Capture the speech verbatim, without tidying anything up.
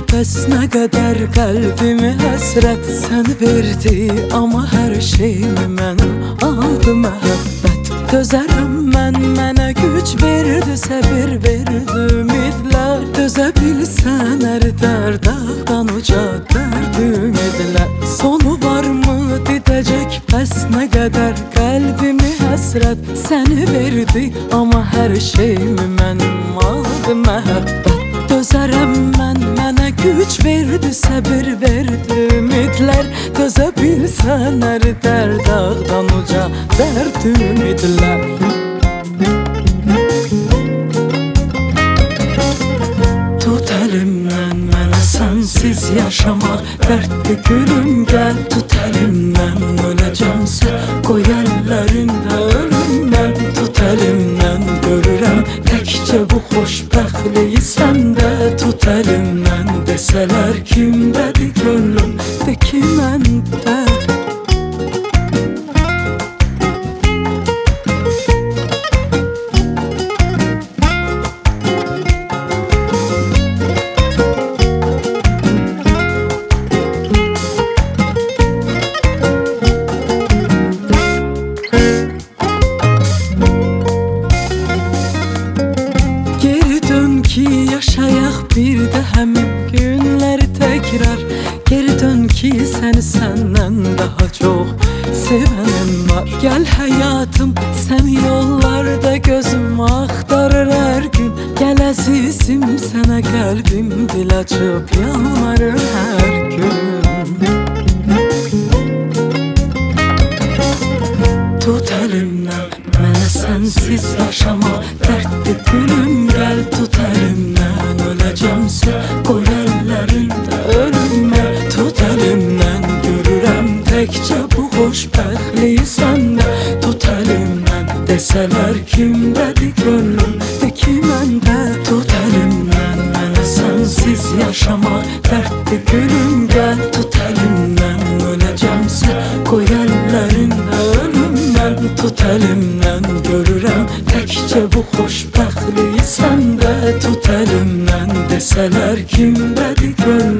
bəs nə qədər qəlbimi həsrət sən verdi. Amma hər şeyimi mənim aldı məhəbbət. Dözərəm mən, mənə güc verdi, səbir verdi, ümidlər. Dözə bilsən hər dərddən uca dərd ümidlər. Sonu varmı didəcək, bəs nə qədər qəlbimi həsrət səni verdi. Amma hər şeyimi mənim aldı məhəbbət. Dözərəm mən, mənə güc verdi, səbir verdi, ümidlər. Dözə bilsən hər dərddən uca dərd ümidlər. Tut əlimdən mənə sənsiz yaşamaq dərddir gülüm, gəl. Tut əlimdən öləcəmsə qoy əllərində ölüm mən. Tut əlimdən görürəm təkcə bu xoşbəxtliyi səndə. Tut əlimdən desələr kimdədir gönlüm, de ki məndə. Yaşayaq bir də həmin günləri təkrar. Geri dön ki səni səndən daha çox sevənim var. Gəl həyatım, sən yollarda gözüm axtarır hər gün. Gəl əzizim, sənə qəlbim dil açıb yalvarır hər gün. Tut əlimdən mənə sənsiz yaşamaq dərddir gülüm, gəl. Tut əlimdən öləcəmsə qoy əllərində ölüm mən. Tut əlimdən görürəm təkcə bu xoşbəxtliyi səndə. Tut əlimdən desələr kimdədir gönlüm, de ki məndə. Tut əlimdən mənə sənsiz yaşamaq dərddir gülüm, gəl. Tut əlimdən öləcəmsə qoy əllərində ölüm mən. Tut əlimdən görürəm təkcə bu xoşbəxtliyi səndə. Tut əlimdən desələr kimdədir gönlüm.